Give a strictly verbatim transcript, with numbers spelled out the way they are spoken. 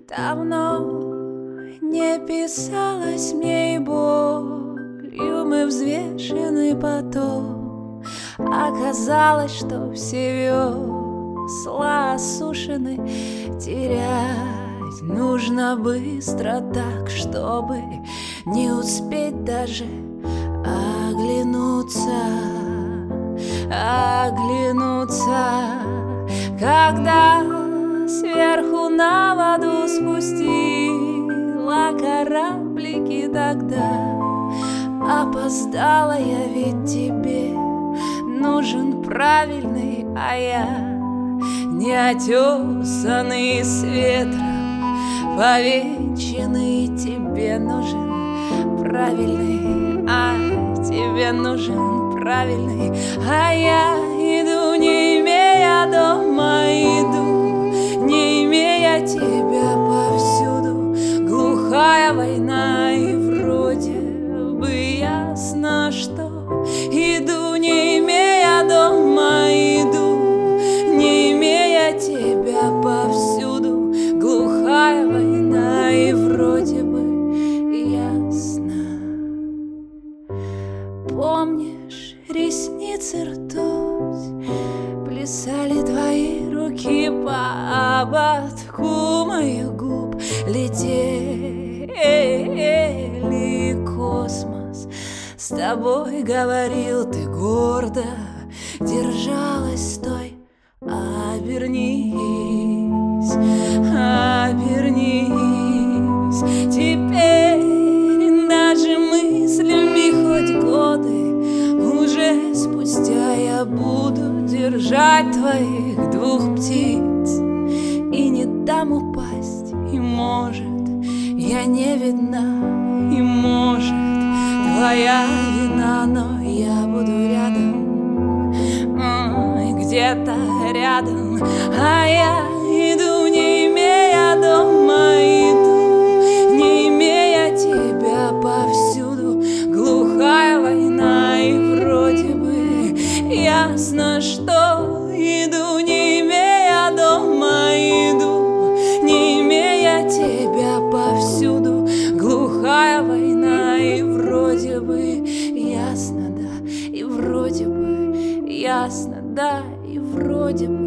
Давно не писалось мне и болью мы взвешены потом. Оказалось, что все весла осушены. Терять нужно быстро так, чтобы не успеть даже оглянуться, оглянуться, когда сверху на воду спустила кораблики. Тогда опоздала я, ведь тебе нужен правильный, а я неотесанный, с ветром повенчанный. Тебе нужен правильный, а тебе нужен правильный, а я иду, не имея дома, иду, не имея тебя повсюду. Глухая война, и вроде бы ясно, что иду, не имея дома, иду, не имея тебя повсюду. Глухая война, и вроде бы ясно. Помнишь, ресницы ртуть, плясали твои руки по ободку моих губ, летели космос. С тобой говорил ты гордо, держалась, стой, обернись, обернись. Теперь даже мыслями хоть годы уже спустя я буду держать твоих двух птиц и не дам упасть. И может, я не видна, и может, твоя вина, но я буду рядом, ой, где-то рядом, а я иду, не имея дома, иду, не имея тебя повсюду. Глухая война, и вроде бы ясно, что иду, не имея дома, иду, не имея тебя повсюду. Глухая война, и вроде бы ясно, да, и вроде бы ясно, да, и вроде бы